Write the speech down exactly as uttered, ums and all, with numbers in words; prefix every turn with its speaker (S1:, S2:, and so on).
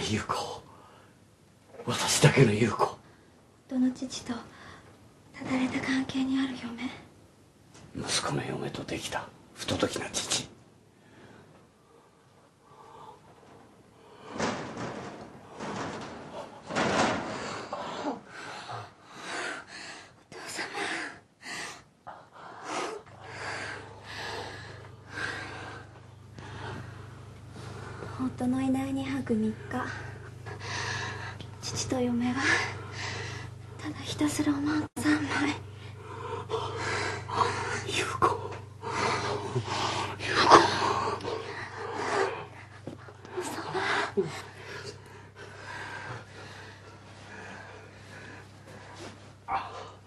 S1: 優子、私だけの優子。
S2: 夫の父とただれた関係にある嫁。
S1: 息子の嫁とできた不届きな父。
S2: 夫のいないにはくみっか、父と嫁がただひたすらおまんこ三昧。
S1: 優子、優子。
S2: 嘘だ。